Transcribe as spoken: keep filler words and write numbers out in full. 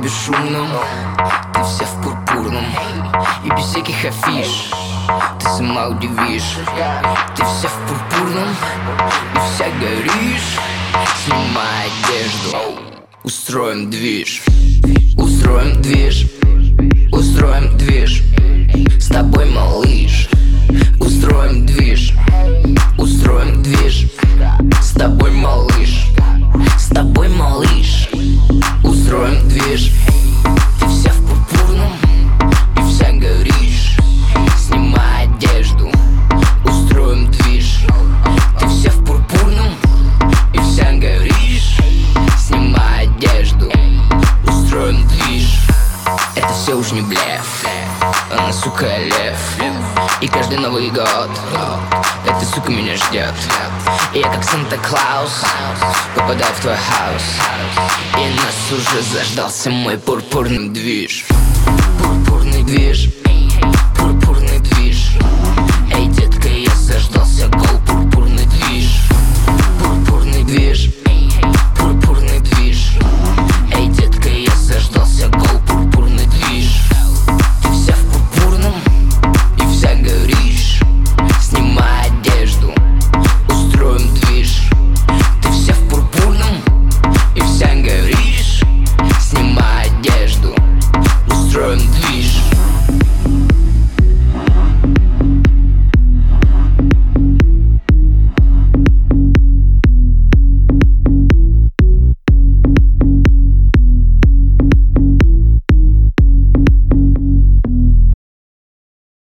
бесшумном, ты вся в пурпурном и без всяких афиш. Ты сама удивишь. Ты вся в пурпурном и вся горишь. Снимай одежду, устроим движ. Устроим движ, устроим движ. С тобой, малыш. Устроим движ, устроим движ. С тобой, малыш. С тобой, малыш. Устроим движ. Ты вся в пурпурном и вся горишь. Снимай одежду, устроим движ. Ты вся в пурпурном и вся горишь. Снимай одежду, устроим движ. Это все уж не блеф, она, сука, лев. И каждый Новый год эта сука меня ждет. И я как Санта-Клаус попадаю в твой хаус. И нас уже заждался мой пурпурный движ. Пурпурный движ.